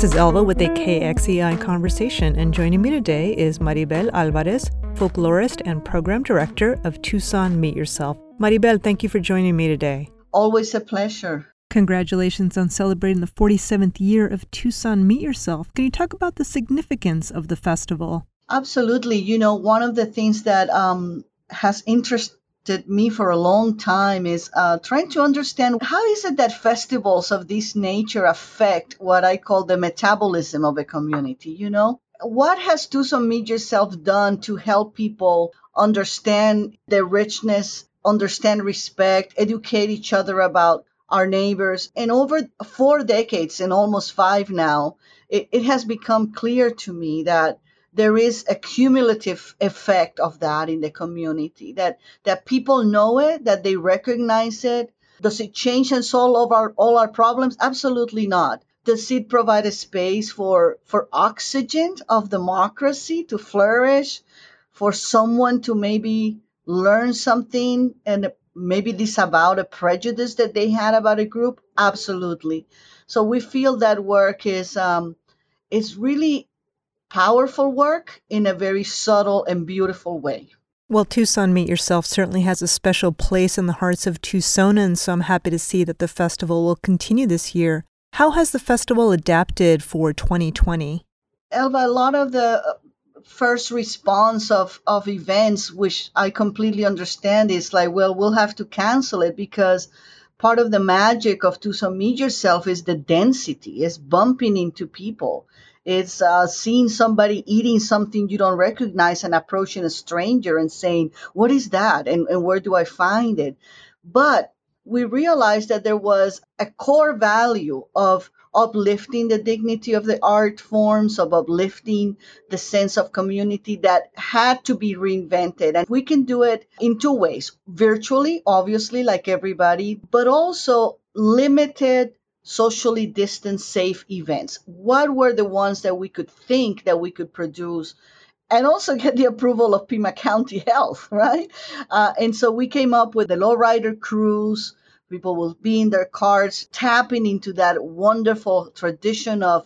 This is Elva with a KXEI Conversation, and joining me today is Maribel Alvarez, folklorist and program director of Tucson Meet Yourself. Maribel, thank you for joining me today. Always a pleasure. Congratulations on celebrating the 47th year of Tucson Meet Yourself. Can you talk about the significance of the festival? Absolutely. You know, one of the things that has interested me for a long time is trying to understand how is it that festivals of this nature affect what I call the metabolism of a community, you know? What has Tucson Meet Yourself done to help people understand the richness, understand respect, educate each other about our neighbors? And over 4 decades and almost 5 now, it has become clear to me that there is a cumulative effect of that in the community, that people know it, that they recognize it. Does it change and solve all our problems? Absolutely not. Does it provide a space for oxygen of democracy to flourish, for someone to maybe learn something and maybe disavow a prejudice that they had about a group? Absolutely. So we feel that work is really powerful work in a very subtle and beautiful way. Well, Tucson Meet Yourself certainly has a special place in the hearts of Tucsonans, so I'm happy to see that the festival will continue this year. How has the festival adapted for 2020? Elva, a lot of the first response of events, which I completely understand, is like, well, we'll have to cancel it because part of the magic of Tucson Meet Yourself is the density, is bumping into people. It's seeing somebody eating something you don't recognize and approaching a stranger and saying, what is that? And where do I find it? But we realized that there was a core value of uplifting the dignity of the art forms, of uplifting the sense of community that had to be reinvented. And we can do it in 2 ways, virtually, obviously, like everybody, but also limited, socially distanced, safe events. What were the ones that we could think that we could produce and also get the approval of Pima County Health, right? And so we came up with the lowrider cruise. People will be in their cars, tapping into that wonderful tradition of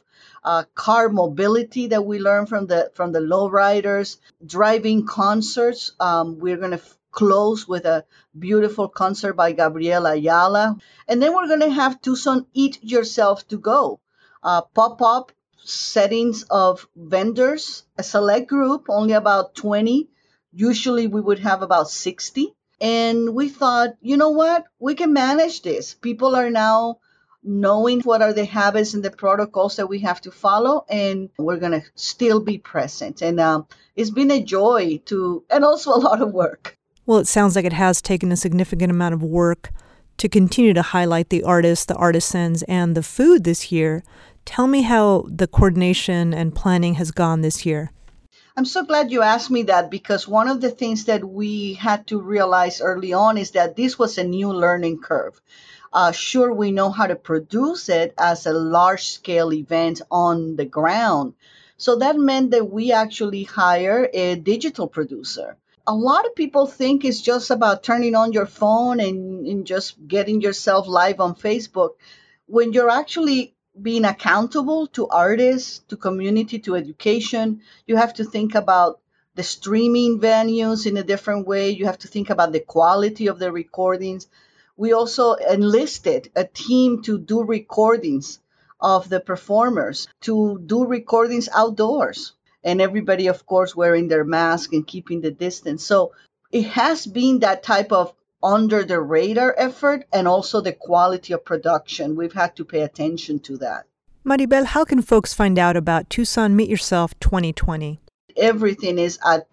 car mobility that we learned from the lowriders. Driving concerts. We're going to close with a beautiful concert by Gabriela Ayala. And then we're going to have Tucson Eat Yourself to go. Pop-up settings of vendors, a select group, only about 20. Usually we would have about 60. And we thought, you know what? We can manage this. People are now knowing what are the habits and the protocols that we have to follow, and we're going to still be present. And it's been a joy and also a lot of work. Well, it sounds like it has taken a significant amount of work to continue to highlight the artists, the artisans, and the food this year. Tell me how the coordination and planning has gone this year. I'm so glad you asked me that, because one of the things that we had to realize early on is that this was a new learning curve. Sure, we know how to produce it as a large-scale event on the ground. So that meant that we actually hire a digital producer. A lot of people think it's just about turning on your phone and just getting yourself live on Facebook. When you're actually being accountable to artists, to community, to education, you have to think about the streaming venues in a different way. You have to think about the quality of the recordings. We also enlisted a team to do recordings of the performers, to do recordings outdoors. And everybody, of course, wearing their mask and keeping the distance. So it has been that type of under the radar effort, and also the quality of production. We've had to pay attention to that. Maribel, how can folks find out about Tucson Meet Yourself 2020? Everything is at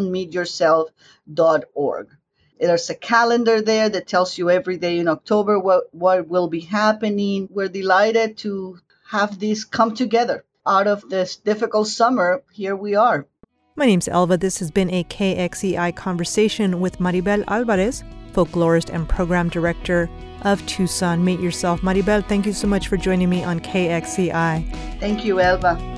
TucsonMeetYourself.org. There's a calendar there that tells you every day in October what will be happening. We're delighted to have this come together. Out of this difficult summer, here we are. My name's Elva. This has been a KXEI Conversation with Maribel Alvarez, folklorist and program director of Tucson Meet Yourself. Maribel, thank you so much for joining me on KXEI. Thank you, Elva.